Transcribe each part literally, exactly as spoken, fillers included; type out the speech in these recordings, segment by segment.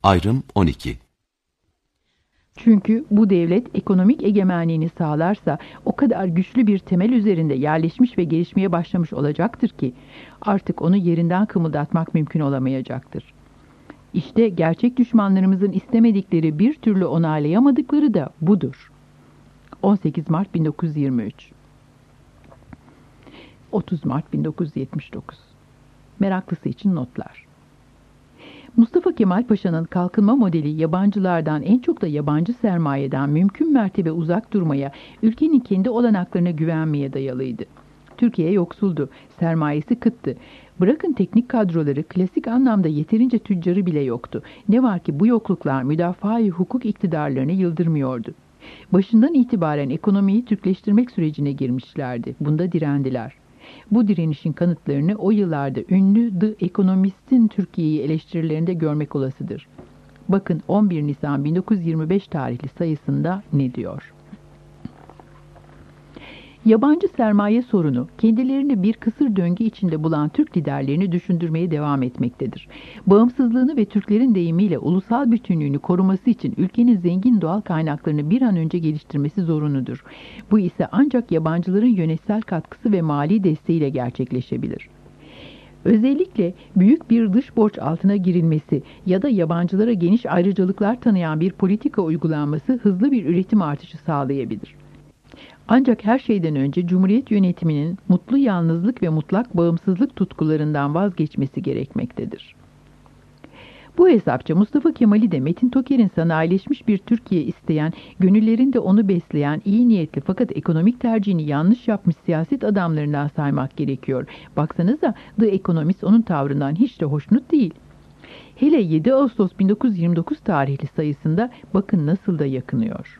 Ayrım on iki. Çünkü bu devlet ekonomik egemenliğini sağlarsa o kadar güçlü bir temel üzerinde yerleşmiş ve gelişmeye başlamış olacaktır ki artık onu yerinden kımıldatmak mümkün olamayacaktır. İşte gerçek düşmanlarımızın istemedikleri, bir türlü onaylayamadıkları da budur. on sekiz Mart bin dokuz yüz yirmi üç, otuz Mart bin dokuz yüz yetmiş dokuz. Meraklısı için notlar. Mustafa Kemal Paşa'nın kalkınma modeli yabancılardan, en çok da yabancı sermayeden mümkün mertebe uzak durmaya, ülkenin kendi olanaklarına güvenmeye dayalıydı. Türkiye yoksuldu, sermayesi kıttı. Bırakın teknik kadroları, klasik anlamda yeterince tüccarı bile yoktu. Ne var ki bu yokluklar müdafaa-i hukuk iktidarlarını yıldırmıyordu. Başından itibaren ekonomiyi Türkleştirmek sürecine girmişlerdi. Bunda direndiler. Bu direnişin kanıtlarını o yıllarda ünlü The Economist'in Türkiye'yi eleştirilerinde görmek olasıdır. Bakın on bir Nisan bin dokuz yüz yirmi beş tarihli sayısında ne diyor? Yabancı sermaye sorunu kendilerini bir kısır döngü içinde bulan Türk liderlerini düşündürmeye devam etmektedir. Bağımsızlığını ve Türklerin deyimiyle ulusal bütünlüğünü koruması için ülkenin zengin doğal kaynaklarını bir an önce geliştirmesi zorunudur. Bu ise ancak yabancıların yönetsel katkısı ve mali desteğiyle gerçekleşebilir. Özellikle büyük bir dış borç altına girilmesi ya da yabancılara geniş ayrıcalıklar tanıyan bir politika uygulanması hızlı bir üretim artışı sağlayabilir. Ancak her şeyden önce Cumhuriyet yönetiminin mutlu yalnızlık ve mutlak bağımsızlık tutkularından vazgeçmesi gerekmektedir. Bu hesapça Mustafa Kemal'i de Metin Toker'in sanayileşmiş bir Türkiye isteyen, gönüllerinde onu besleyen, iyi niyetli fakat ekonomik tercihini yanlış yapmış siyaset adamlarından saymak gerekiyor. Baksanıza, The Economist onun tavrından hiç de hoşnut değil. Hele yedi Ağustos bin dokuz yüz yirmi dokuz tarihli sayısında bakın nasıl da yakınıyor.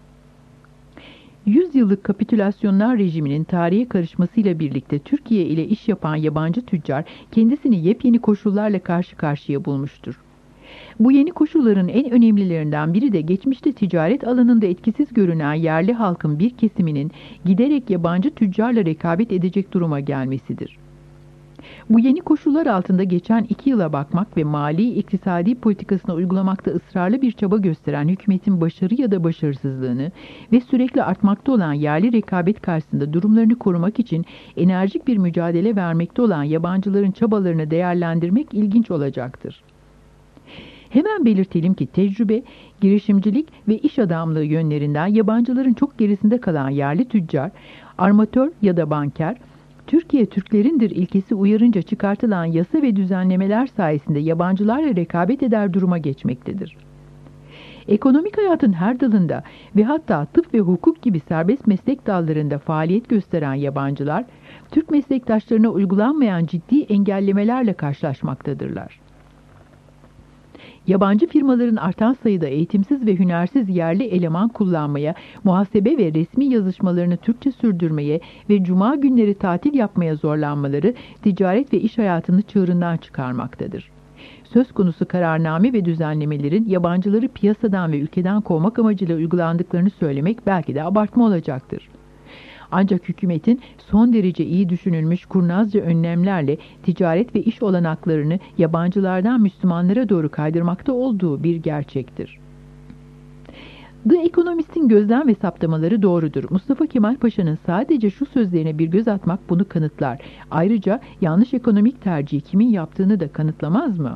yüz yıllık kapitülasyonlar rejiminin tarihe karışmasıyla birlikte Türkiye ile iş yapan yabancı tüccar kendisini yepyeni koşullarla karşı karşıya bulmuştur. Bu yeni koşulların en önemlilerinden biri de geçmişte ticaret alanında etkisiz görünen yerli halkın bir kesiminin giderek yabancı tüccarla rekabet edecek duruma gelmesidir. Bu yeni koşullar altında geçen iki yıla bakmak ve mali iktisadi politikasını uygulamakta ısrarlı bir çaba gösteren hükümetin başarı ya da başarısızlığını ve sürekli artmakta olan yerli rekabet karşısında durumlarını korumak için enerjik bir mücadele vermekte olan yabancıların çabalarını değerlendirmek ilginç olacaktır. Hemen belirtelim ki tecrübe, girişimcilik ve iş adamlığı yönlerinden yabancıların çok gerisinde kalan yerli tüccar, armatör ya da banker, Türkiye Türklerindir ilkesi uyarınca çıkartılan yasa ve düzenlemeler sayesinde yabancılarla rekabet eder duruma geçmektedir. Ekonomik hayatın her dalında ve hatta tıp ve hukuk gibi serbest meslek dallarında faaliyet gösteren yabancılar, Türk meslektaşlarına uygulanmayan ciddi engellemelerle karşılaşmaktadırlar. Yabancı firmaların artan sayıda eğitimsiz ve hünersiz yerli eleman kullanmaya, muhasebe ve resmi yazışmalarını Türkçe sürdürmeye ve cuma günleri tatil yapmaya zorlanmaları ticaret ve iş hayatını çığırından çıkarmaktadır. Söz konusu kararname ve düzenlemelerin yabancıları piyasadan ve ülkeden kovmak amacıyla uygulandıklarını söylemek belki de abartma olacaktır. Ancak hükümetin son derece iyi düşünülmüş kurnazca önlemlerle ticaret ve iş olanaklarını yabancılardan Müslümanlara doğru kaydırmakta olduğu bir gerçektir. The Economist'in gözlem ve saptamaları doğrudur. Mustafa Kemal Paşa'nın sadece şu sözlerine bir göz atmak bunu kanıtlar. Ayrıca yanlış ekonomik tercihi kimin yaptığını da kanıtlamaz mı?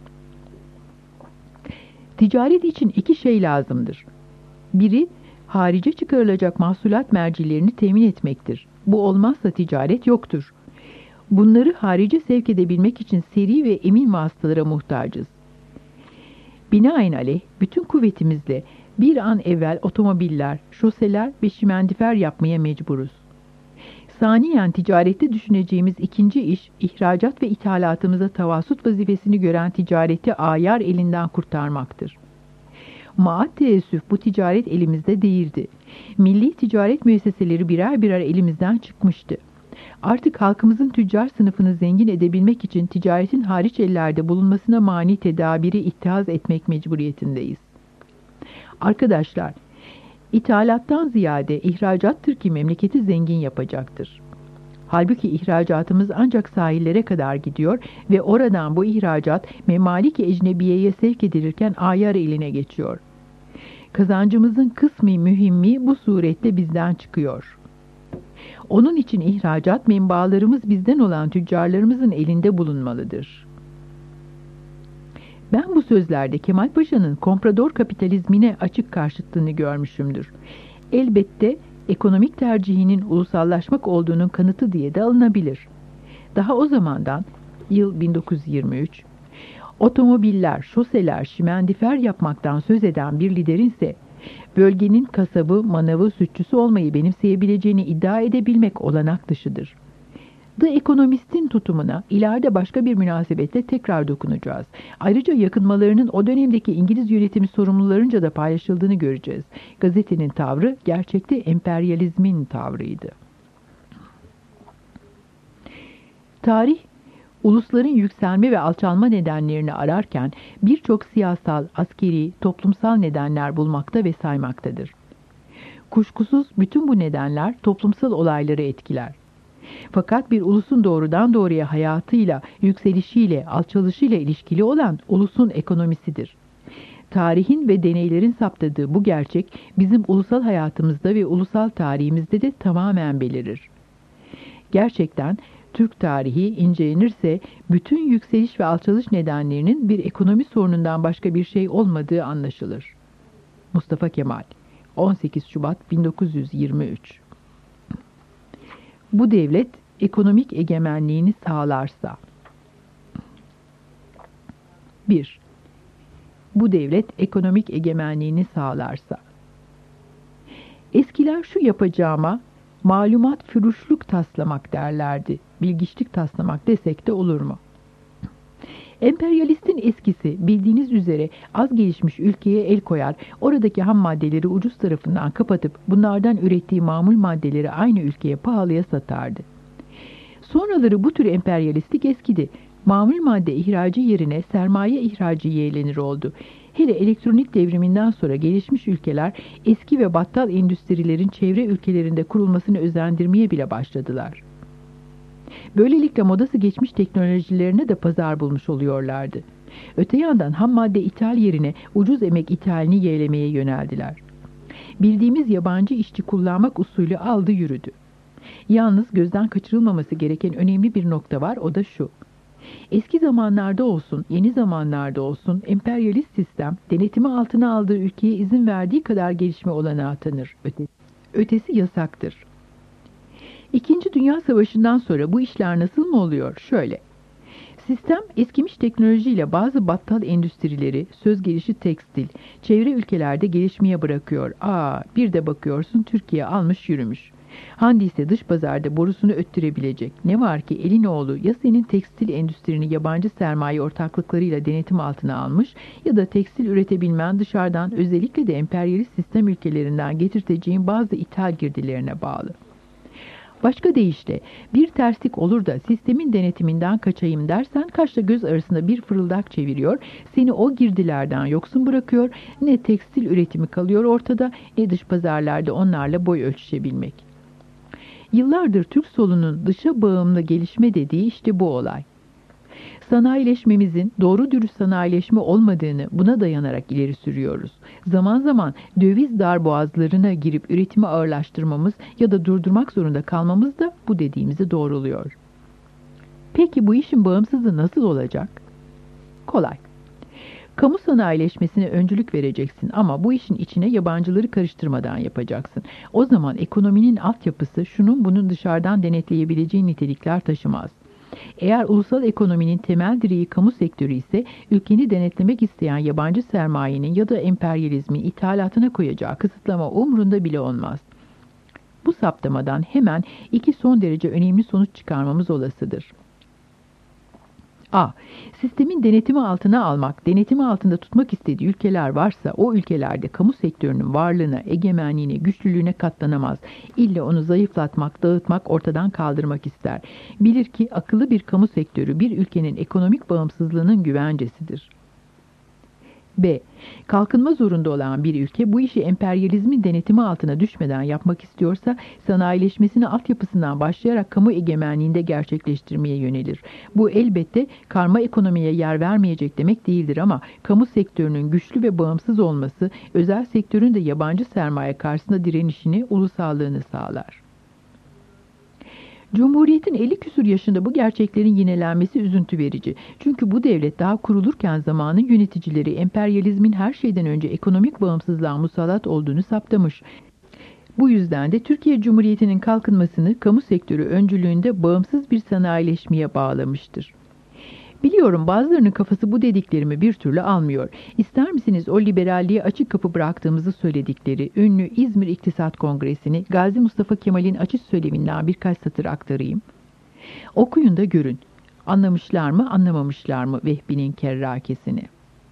Ticaret için iki şey lazımdır. Biri, harice çıkarılacak mahsulat mercilerini temin etmektir. Bu olmazsa ticaret yoktur. Bunları harice sevk edebilmek için seri ve emin vasıtalara muhtacız. Binaenaleyh bütün kuvvetimizle bir an evvel otomobiller, şoseler ve şimendifer yapmaya mecburuz. Saniyen ticarette düşüneceğimiz ikinci iş, ihracat ve ithalatımıza tavasut vazifesini gören ticareti ayar elinden kurtarmaktır. Maat teessüf bu ticaret elimizde değildi. Milli ticaret müesseseleri birer birer elimizden çıkmıştı. Artık halkımızın tüccar sınıfını zengin edebilmek için ticaretin hariç ellerde bulunmasına mani tedabiri ittihaz etmek mecburiyetindeyiz. Arkadaşlar, ithalattan ziyade ihracattır ki memleketi zengin yapacaktır. Halbuki ihracatımız ancak sahillere kadar gidiyor ve oradan bu ihracat memalik-i ecnebiyeye sevk edilirken ayar eline geçiyor. Kazancımızın kısmi mühimmi bu suretle bizden çıkıyor. Onun için ihracat menbaalarımız bizden olan tüccarlarımızın elinde bulunmalıdır. Ben bu sözlerde Kemal Paşa'nın komprador kapitalizmine açık karşıtlığını görmüşümdür. Elbette ekonomik tercihinin ulusallaşmak olduğunun kanıtı diye de alınabilir. Daha o zamandan, yıl bin dokuz yüz yirmi üç, otomobiller, şoseler, şimendifer yapmaktan söz eden bir liderinse, bölgenin kasabı, manavı, sütçüsü olmayı benimseyebileceğini iddia edebilmek olanak dışıdır. The Economist'in tutumuna ileride başka bir münasebetle tekrar dokunacağız. Ayrıca yakınmalarının o dönemdeki İngiliz yönetimi sorumlularınca da paylaşıldığını göreceğiz. Gazetenin tavrı gerçekte emperyalizmin tavrıydı. Tarih, ulusların yükselme ve alçalma nedenlerini ararken birçok siyasal, askeri, toplumsal nedenler bulmakta ve saymaktadır. Kuşkusuz bütün bu nedenler toplumsal olayları etkiler. Fakat bir ulusun doğrudan doğruya hayatıyla, yükselişiyle, alçalışıyla ilişkili olan ulusun ekonomisidir. Tarihin ve deneylerin saptadığı bu gerçek bizim ulusal hayatımızda ve ulusal tarihimizde de tamamen belirir. Gerçekten Türk tarihi incelenirse bütün yükseliş ve alçalış nedenlerinin bir ekonomi sorunundan başka bir şey olmadığı anlaşılır. Mustafa Kemal, on sekiz Şubat bin dokuz yüz yirmi üç. Bu devlet ekonomik egemenliğini sağlarsa. bir. Bu devlet ekonomik egemenliğini sağlarsa. Eskiler şu yapacağıma malumat fürüşlük taslamak derlerdi. Bilgiçlik taslamak desek de olur mu? Emperyalistin eskisi bildiğiniz üzere az gelişmiş ülkeye el koyar, oradaki ham maddeleri ucuz tarafından kapatıp bunlardan ürettiği mamul maddeleri aynı ülkeye pahalıya satardı. Sonraları bu tür emperyalistlik eskidi. Mamul madde ihracı yerine sermaye ihracı yeğlenir oldu. Hele elektronik devriminden sonra gelişmiş ülkeler eski ve battal endüstrilerin çevre ülkelerinde kurulmasını özendirmeye bile başladılar. Böylelikle modası geçmiş teknolojilerine de pazar bulmuş oluyorlardı. Öte yandan ham madde ithal yerine ucuz emek ithalini yeğlemeye yöneldiler. Bildiğimiz yabancı işçi kullanmak usulü aldı yürüdü. Yalnız gözden kaçırılmaması gereken önemli bir nokta var, o da şu. Eski zamanlarda olsun, yeni zamanlarda olsun emperyalist sistem denetimi altına aldığı ülkeye izin verdiği kadar gelişme olanağı tanır. Ötesi, ötesi yasaktır. İkinci Dünya Savaşı'ndan sonra bu işler nasıl mı oluyor? Şöyle. Sistem eskimiş teknolojiyle bazı battal endüstrileri, söz gelişi tekstil, çevre ülkelerde gelişmeye bırakıyor. Aa, bir de bakıyorsun Türkiye almış yürümüş. Handi ise dış pazarda borusunu öttürebilecek. Ne var ki elinoğlu ya senin tekstil endüstrini yabancı sermaye ortaklıklarıyla denetim altına almış ya da tekstil üretebilmen dışarıdan, özellikle de emperyalist sistem ülkelerinden getirteceğin bazı ithal girdilerine bağlı. Başka deyişle bir terslik olur da sistemin denetiminden kaçayım dersen kaşla göz arasında bir fırıldak çeviriyor, seni o girdilerden yoksun bırakıyor, ne tekstil üretimi kalıyor ortada ne dış pazarlarda onlarla boy ölçüşebilmek. Yıllardır Türk solunun dışa bağımlı gelişme dediği işte bu olay. Sanayileşmemizin doğru dürüst sanayileşme olmadığını buna dayanarak ileri sürüyoruz. Zaman zaman döviz darboğazlarına girip üretimi ağırlaştırmamız ya da durdurmak zorunda kalmamız da bu dediğimizi doğruluyor. Peki bu işin bağımsızlığı nasıl olacak? Kolay. Kamu sanayileşmesine öncülük vereceksin ama bu işin içine yabancıları karıştırmadan yapacaksın. O zaman ekonominin altyapısı şunun bunun dışarıdan denetleyebileceği nitelikler taşımaz. Eğer ulusal ekonominin temel direği kamu sektörü ise ülkeni denetlemek isteyen yabancı sermayenin ya da emperyalizmin ithalatına koyacağı kısıtlama umrunda bile olmaz. Bu saptamadan hemen iki son derece önemli sonuç çıkarmamız olasıdır. A. Sistemin denetimi altına almak, denetimi altında tutmak istediği ülkeler varsa o ülkelerde kamu sektörünün varlığına, egemenliğine, güçlülüğüne katlanamaz. İlle onu zayıflatmak, dağıtmak, ortadan kaldırmak ister. Bilir ki akıllı bir kamu sektörü bir ülkenin ekonomik bağımsızlığının güvencesidir. B. Kalkınma zorunda olan bir ülke bu işi emperyalizmin denetimi altına düşmeden yapmak istiyorsa sanayileşmesini altyapısından başlayarak kamu egemenliğinde gerçekleştirmeye yönelir. Bu elbette karma ekonomiye yer vermeyecek demek değildir ama kamu sektörünün güçlü ve bağımsız olması özel sektörün de yabancı sermaye karşısında direnişini, ulusallığını sağlar. Cumhuriyetin elli küsur yaşında bu gerçeklerin yinelenmesi üzüntü verici. Çünkü bu devlet daha kurulurken zamanın yöneticileri emperyalizmin her şeyden önce ekonomik bağımsızlığa musallat olduğunu saptamış. Bu yüzden de Türkiye Cumhuriyeti'nin kalkınmasını kamu sektörü öncülüğünde bağımsız bir sanayileşmeye bağlamıştır. Biliyorum bazılarının kafası bu dediklerimi bir türlü almıyor. İster misiniz o liberalliğe açık kapı bıraktığımızı söyledikleri ünlü İzmir İktisat Kongresi'ni Gazi Mustafa Kemal'in açış söyleminden birkaç satır aktarayım. Okuyun da görün. Anlamışlar mı, anlamamışlar mı Vehbi'nin kerrakesini?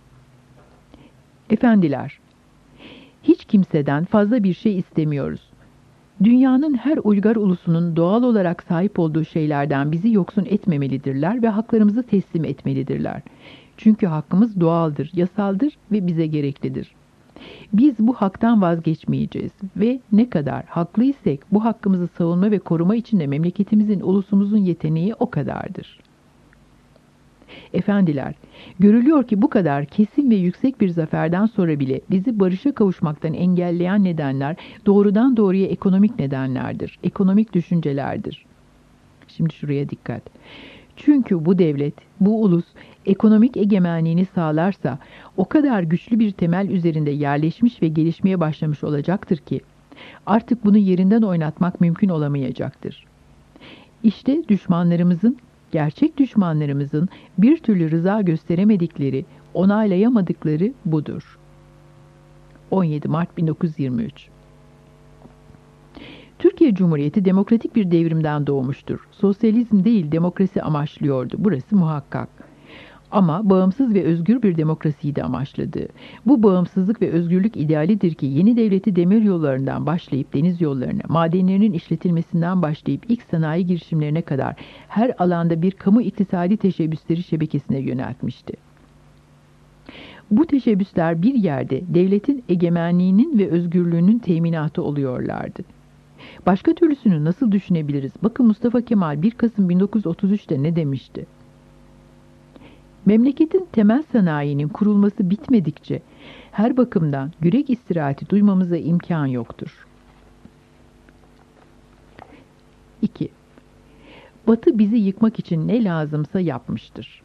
Efendiler, hiç kimseden fazla bir şey istemiyoruz. Dünyanın her uygar ulusunun doğal olarak sahip olduğu şeylerden bizi yoksun etmemelidirler ve haklarımızı teslim etmelidirler. Çünkü hakkımız doğaldır, yasaldır ve bize gereklidir. Biz bu haktan vazgeçmeyeceğiz ve ne kadar haklıysak bu hakkımızı savunma ve koruma için de memleketimizin, ulusumuzun yeteneği o kadardır. Efendiler, görülüyor ki bu kadar kesin ve yüksek bir zaferden sonra bile bizi barışa kavuşmaktan engelleyen nedenler doğrudan doğruya ekonomik nedenlerdir, ekonomik düşüncelerdir. Şimdi şuraya dikkat. Çünkü bu devlet, bu ulus ekonomik egemenliğini sağlarsa o kadar güçlü bir temel üzerinde yerleşmiş ve gelişmeye başlamış olacaktır ki artık bunu yerinden oynatmak mümkün olamayacaktır. İşte düşmanlarımızın, gerçek düşmanlarımızın bir türlü rıza gösteremedikleri, onaylayamadıkları budur. on yedi Mart bin dokuz yüz yirmi üç. Türkiye Cumhuriyeti demokratik bir devrimden doğmuştur. Sosyalizm değil, demokrasi amaçlıyordu. Burası muhakkak. Ama bağımsız ve özgür bir demokrasiyi de amaçladı. Bu bağımsızlık ve özgürlük idealidir ki yeni devleti demir yollarından başlayıp deniz yollarına, madenlerinin işletilmesinden başlayıp ilk sanayi girişimlerine kadar her alanda bir kamu iktisadi teşebbüsleri şebekesine yöneltmişti. Bu teşebbüsler bir yerde devletin egemenliğinin ve özgürlüğünün teminatı oluyorlardı. Başka türlüsünü nasıl düşünebiliriz? Bakın Mustafa Kemal bir Kasım bin dokuz yüz otuz üç'te ne demişti? Memleketin temel sanayinin kurulması bitmedikçe her bakımdan yürek istirahati duymamıza imkan yoktur. iki. Batı bizi yıkmak için ne lazımsa yapmıştır.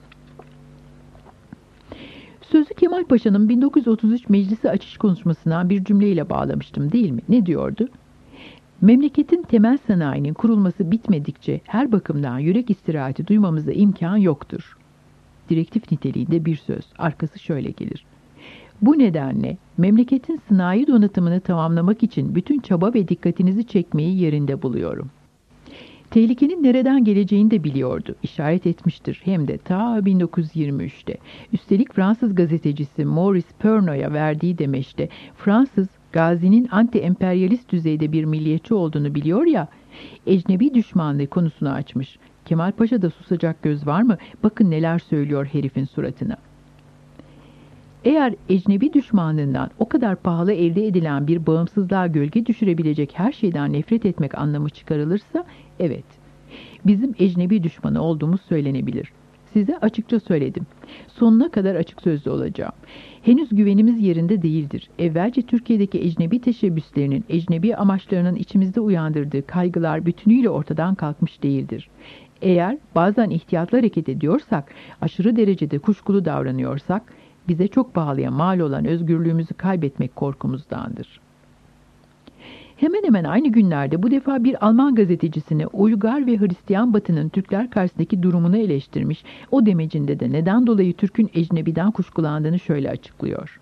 Sözü Kemal Paşa'nın bin dokuz yüz otuz üç meclisi açış konuşmasına bir cümleyle bağlamıştım değil mi? Ne diyordu? Memleketin temel sanayinin kurulması bitmedikçe her bakımdan yürek istirahati duymamıza imkan yoktur. Direktif niteliğinde bir söz. Arkası şöyle gelir. Bu nedenle memleketin sanayi donatımını tamamlamak için bütün çaba ve dikkatinizi çekmeyi yerinde buluyorum. Tehlikenin nereden geleceğini de biliyordu. İşaret etmiştir. Hem de ta bin dokuz yüz yirmi üç'te. Üstelik Fransız gazetecisi Maurice Perno'ya verdiği demeçte Fransız Gazi'nin anti-emperyalist düzeyde bir milliyetçi olduğunu biliyor ya, ecnebi düşmanlığı konusunu açmış. Kemal Paşa'da susacak göz var mı? Bakın neler söylüyor herifin suratına. Eğer ecnebi düşmanlığından o kadar pahalı elde edilen bir bağımsızlığa gölge düşürebilecek her şeyden nefret etmek anlamı çıkarılırsa, evet, bizim ecnebi düşmanı olduğumuz söylenebilir. Size açıkça söyledim. Sonuna kadar açık sözlü olacağım. Henüz güvenimiz yerinde değildir. Evvelce Türkiye'deki ecnebi teşebbüslerinin, ecnebi amaçlarının içimizde uyandırdığı kaygılar bütünüyle ortadan kalkmış değildir. Eğer bazen ihtiyatlı hareket ediyorsak, aşırı derecede kuşkulu davranıyorsak, bize çok pahalıya mal olan özgürlüğümüzü kaybetmek korkumuzdandır. Hemen hemen aynı günlerde bu defa bir Alman gazetecisine Uygar ve Hristiyan Batı'nın Türkler karşısındaki durumunu eleştirmiş, o demecinde de neden dolayı Türk'ün ecnebiden kuşkulandığını şöyle açıklıyor.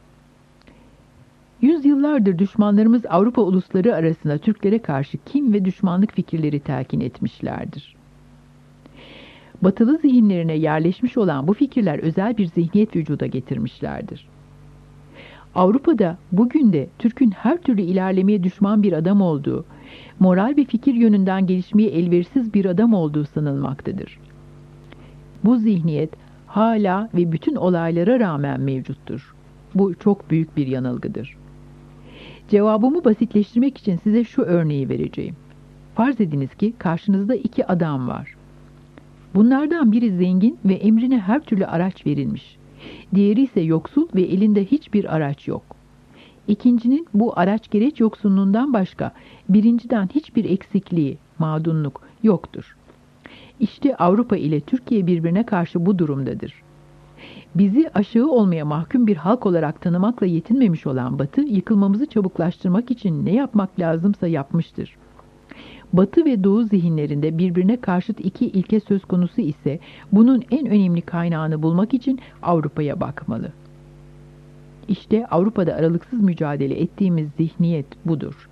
Yüzyıllardır düşmanlarımız Avrupa ulusları arasında Türklere karşı kin ve düşmanlık fikirleri telkin etmişlerdir. Batılı zihinlerine yerleşmiş olan bu fikirler özel bir zihniyet vücuda getirmişlerdir. Avrupa'da bugün de Türk'ün her türlü ilerlemeye düşman bir adam olduğu, moral ve fikir yönünden gelişmeye elverişsiz bir adam olduğu sanılmaktadır. Bu zihniyet hala ve bütün olaylara rağmen mevcuttur. Bu çok büyük bir yanılgıdır. Cevabımı basitleştirmek için size şu örneği vereceğim. Farz ediniz ki karşınızda iki adam var. Bunlardan biri zengin ve emrine her türlü araç verilmiş. Diğeri ise yoksul ve elinde hiçbir araç yok. İkincinin bu araç gereç yoksunluğundan başka birinciden hiçbir eksikliği, mağdunluk yoktur. İşte Avrupa ile Türkiye birbirine karşı bu durumdadır. Bizi aşağı olmaya mahkum bir halk olarak tanımakla yetinmemiş olan Batı, yıkılmamızı çabuklaştırmak için ne yapmak lazımsa yapmıştır. Batı ve Doğu zihinlerinde birbirine karşıt iki ilke söz konusu ise bunun en önemli kaynağını bulmak için Avrupa'ya bakmalı. İşte Avrupa'da aralıksız mücadele ettiğimiz zihniyet budur.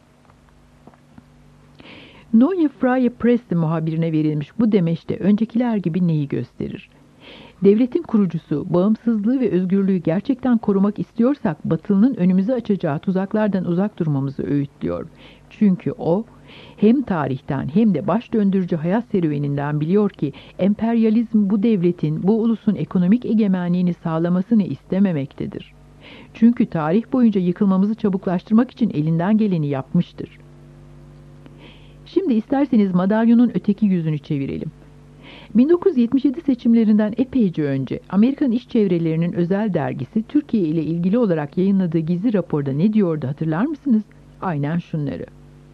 Neue Freie Presse muhabirine verilmiş bu demeçte öncekiler gibi neyi gösterir? Devletin kurucusu bağımsızlığı ve özgürlüğü gerçekten korumak istiyorsak Batılı'nın önümüze açacağı tuzaklardan uzak durmamızı öğütlüyor. Çünkü o hem tarihten hem de baş döndürücü hayat serüveninden biliyor ki emperyalizm bu devletin, bu ulusun ekonomik egemenliğini sağlamasını istememektedir. Çünkü tarih boyunca yıkılmamızı çabuklaştırmak için elinden geleni yapmıştır. Şimdi isterseniz madalyonun öteki yüzünü çevirelim. bin dokuz yüz yetmiş yedi seçimlerinden epeyce önce Amerikan İş Çevrelerinin özel dergisi Türkiye ile ilgili olarak yayınladığı gizli raporda ne diyordu hatırlar mısınız? Aynen şunları.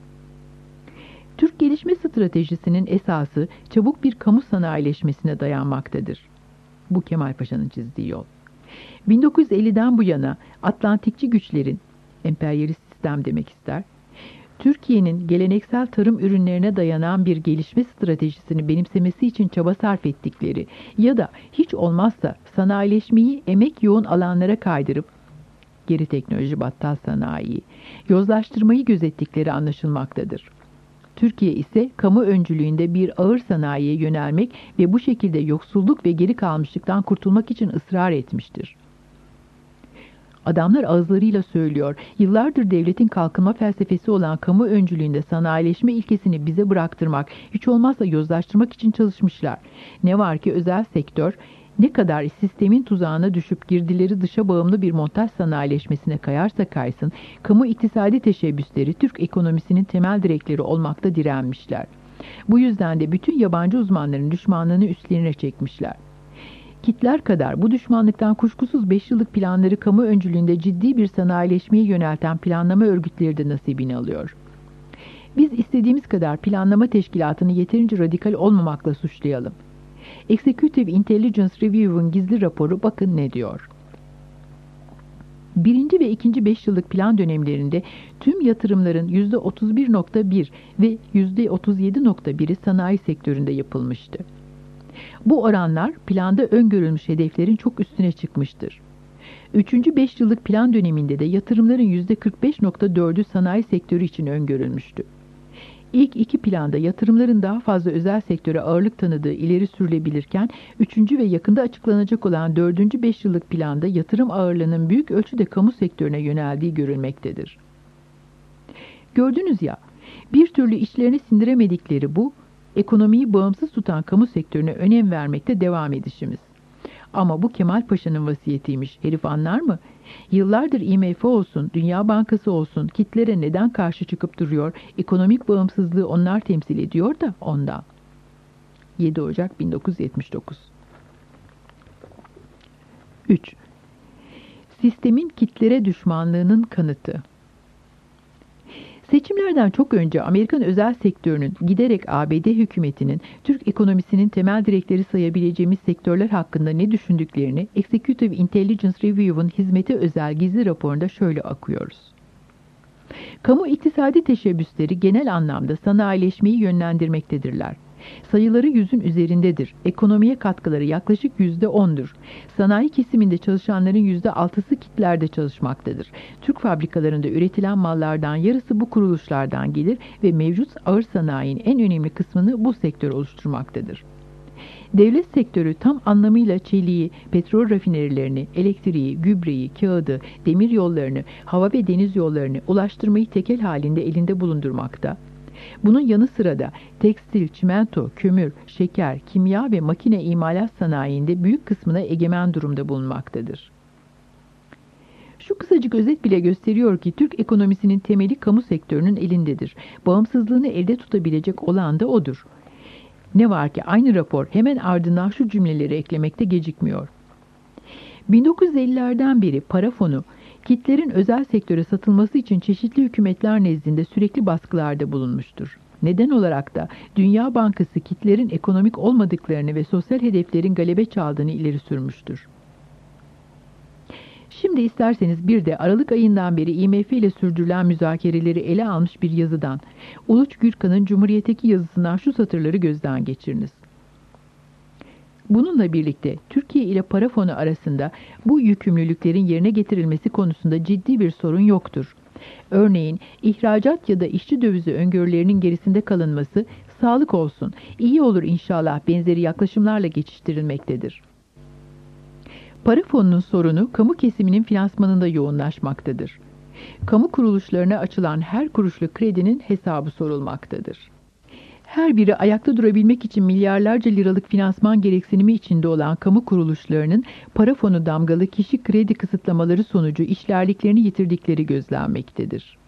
Türk gelişme stratejisinin esası çabuk bir kamu sanayileşmesine dayanmaktadır. Bu Kemal Paşa'nın çizdiği yol. bin dokuz yüz elliden bu yana Atlantikçi güçlerin, emperyalist sistem demek ister, Türkiye'nin geleneksel tarım ürünlerine dayanan bir gelişme stratejisini benimsemesi için çaba sarf ettikleri ya da hiç olmazsa sanayileşmeyi emek yoğun alanlara kaydırıp, geri teknoloji battal sanayi, yozlaştırmayı gözettikleri anlaşılmaktadır. Türkiye ise kamu öncülüğünde bir ağır sanayiye yönelmek ve bu şekilde yoksulluk ve geri kalmışlıktan kurtulmak için ısrar etmiştir. Adamlar ağızlarıyla söylüyor, yıllardır devletin kalkınma felsefesi olan kamu öncülüğünde sanayileşme ilkesini bize bıraktırmak, hiç olmazsa yozlaştırmak için çalışmışlar. Ne var ki özel sektör, ne kadar sistemin tuzağına düşüp girdileri dışa bağımlı bir montaj sanayileşmesine kayarsa kaysın, kamu iktisadi teşebbüsleri Türk ekonomisinin temel direkleri olmakta direnmişler. Bu yüzden de bütün yabancı uzmanların düşmanlığını üstlerine çekmişler. Hitler kadar bu düşmanlıktan kuşkusuz beş yıllık planları kamu öncülüğünde ciddi bir sanayileşmeye yönelten planlama örgütleri de nasibini alıyor. Biz istediğimiz kadar planlama teşkilatını yeterince radikal olmamakla suçlayalım. Executive Intelligence Review'un gizli raporu bakın ne diyor. Birinci ve ikinci beş yıllık plan dönemlerinde tüm yatırımların yüzde otuz bir nokta bir ve yüzde otuz yedi nokta biri sanayi sektöründe yapılmıştı. Bu oranlar planda öngörülmüş hedeflerin çok üstüne çıkmıştır. Üçüncü beş yıllık plan döneminde de yatırımların yüzde kırk beş nokta dördü sanayi sektörü için öngörülmüştü. İlk iki planda yatırımların daha fazla özel sektöre ağırlık tanıdığı ileri sürülebilirken, üçüncü ve yakında açıklanacak olan dördüncü beş yıllık planda yatırım ağırlığının büyük ölçüde kamu sektörüne yöneldiği görülmektedir. Gördünüz ya, bir türlü içlerine sindiremedikleri bu, ekonomiyi bağımsız tutan kamu sektörüne önem vermekte devam edişimiz. Ama bu Kemal Paşa'nın vasiyetiymiş. Herif anlar mı? Yıllardır I M F olsun, Dünya Bankası olsun, kitlere neden karşı çıkıp duruyor? Ekonomik bağımsızlığı onlar temsil ediyor da ondan. yedi Ocak bin dokuz yüz yetmiş dokuz. üç. Sistemin kitlere düşmanlığının kanıtı. Seçimlerden çok önce Amerikan özel sektörünün giderek A B D hükümetinin Türk ekonomisinin temel direkleri sayabileceğimiz sektörler hakkında ne düşündüklerini Executive Intelligence Review'un hizmete özel gizli raporunda şöyle okuyoruz. Kamu iktisadi teşebbüsleri genel anlamda sanayileşmeyi yönlendirmektedirler. Sayıları yüzün üzerindedir. Ekonomiye katkıları yaklaşık yüzde ondur. Sanayi kesiminde çalışanların yüzde altısı kitlerde çalışmaktadır. Türk fabrikalarında üretilen mallardan yarısı bu kuruluşlardan gelir ve mevcut ağır sanayinin en önemli kısmını bu sektör oluşturmaktadır. Devlet sektörü tam anlamıyla çeliği, petrol rafinerilerini, elektriği, gübreyi, kağıdı, demir yollarını, hava ve deniz yollarını, ulaştırmayı tekel halinde elinde bulundurmakta. Bunun yanı sıra da tekstil, çimento, kömür, şeker, kimya ve makine imalat sanayinde büyük kısmına egemen durumda bulunmaktadır. Şu kısacık özet bile gösteriyor ki Türk ekonomisinin temeli kamu sektörünün elindedir. Bağımsızlığını elde tutabilecek olan da odur. Ne var ki aynı rapor hemen ardından şu cümleleri eklemekte gecikmiyor. bin dokuz yüz ellilerden beri para fonu, kitlerin özel sektöre satılması için çeşitli hükümetler nezdinde sürekli baskılarda bulunmuştur. Neden olarak da Dünya Bankası kitlerin ekonomik olmadıklarını ve sosyal hedeflerin galebe çaldığını ileri sürmüştür. Şimdi isterseniz bir de Aralık ayından beri I M F ile sürdürülen müzakereleri ele almış bir yazıdan, Uluç Gürkan'ın Cumhuriyet'teki yazısından şu satırları gözden geçiriniz. Bununla birlikte Türkiye ile para fonu arasında bu yükümlülüklerin yerine getirilmesi konusunda ciddi bir sorun yoktur. Örneğin ihracat ya da işçi dövizi öngörülerinin gerisinde kalınması sağlık olsun, iyi olur inşallah benzeri yaklaşımlarla geçiştirilmektedir. Para fonunun sorunu kamu kesiminin finansmanında yoğunlaşmaktadır. Kamu kuruluşlarına açılan her kuruşluk kredinin hesabı sorulmaktadır. Her biri ayakta durabilmek için milyarlarca liralık finansman gereksinimi içinde olan kamu kuruluşlarının para fonu damgalı kişi kredi kısıtlamaları sonucu işlerliklerini yitirdikleri gözlenmektedir.